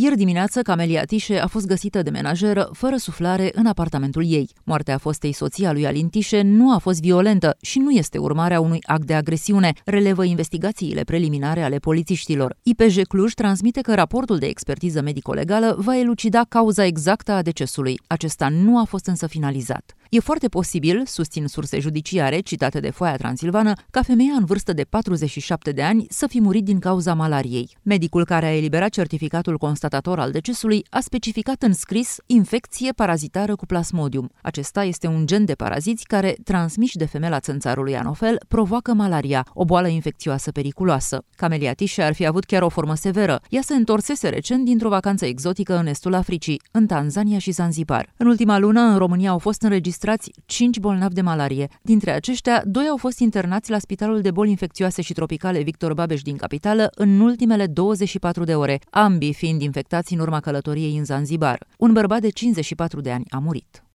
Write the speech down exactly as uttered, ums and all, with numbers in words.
Ieri dimineață, Camelia Tișe a fost găsită de menajeră fără suflare în apartamentul ei. Moartea fostei soții a lui Alin Tișe nu a fost violentă și nu este urmarea unui act de agresiune, relevă investigațiile preliminare ale polițiștilor. I P J Cluj transmite că raportul de expertiză medico-legală va elucida cauza exactă a decesului. Acesta nu a fost însă finalizat. E foarte posibil, susțin surse judiciare citate de Foaia Transilvană, ca femeia în vârstă de patruzeci și șapte de ani să fi murit din cauza malariei. Medicul care a eliberat certificatul constatator al decesului a specificat în scris infecție parazitară cu plasmodium. Acesta este un gen de paraziți care, transmiși de femela țânțarului anofel, provoacă malaria, o boală infecțioasă periculoasă. Camelia Tișe ar fi avut chiar o formă severă. Ea se întorsese recent dintr-o vacanță exotică în estul Africii, în Tanzania și Zanzibar. În ultima lună, în România au fost înregistrați cinci bolnavi de malarie. Dintre aceștia, doi au fost internați la Spitalul de Boli Infecțioase și Tropicale Victor Babeș din capitală în ultimele douăzeci și patru de ore, ambii fiind infectați în urma călătoriei în Zanzibar. Un bărbat de cincizeci și patru de ani a murit.